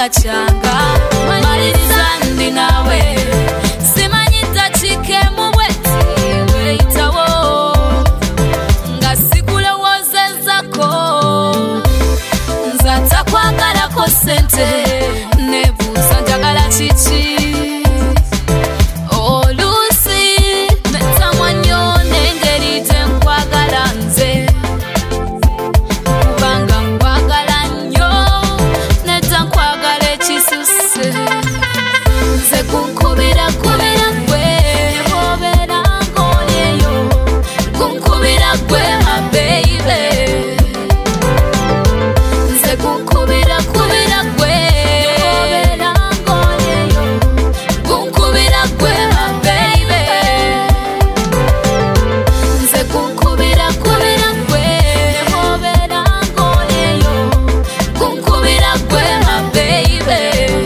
kubanga changa maliriza ndi nawe simanyita chikemu bweti weitawo nga sikulowozezako nzata kwagalako sente nebuuza njagala kiki oluusi metamwa nnyo n'engeri gye nkwagala nze kubanga nkwagala nnyo nedda nkwagala ekisusse nze kunkubira kubira gwe bobeera ng'olyeyo kunkubira gwe my baby nze kunkubira kubira gwe bobeera ng'olyeyo kunkubira gwe my baby nze kunkubira kubira gwe bobeera ng'olyeyo kunkubira gwe my baby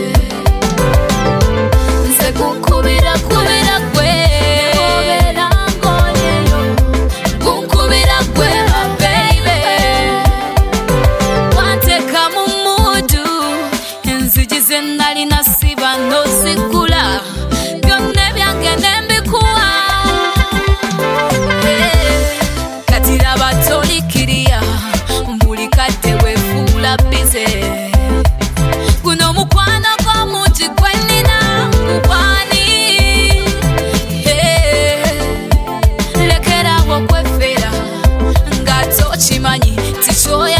nze kunkubira kubira gwe bobeera ng'olyeyo kunkubira gwe my baby wanteka mu mudu enzigi ze nalina siba n'ozigula byonna ebyange ne mbikuwa kati raba tolikiriya buli kadde weefuula bize guno mukwano gw'omungi gwe nnina gubani lekerawo okwefera nga tokimanyi tikyoya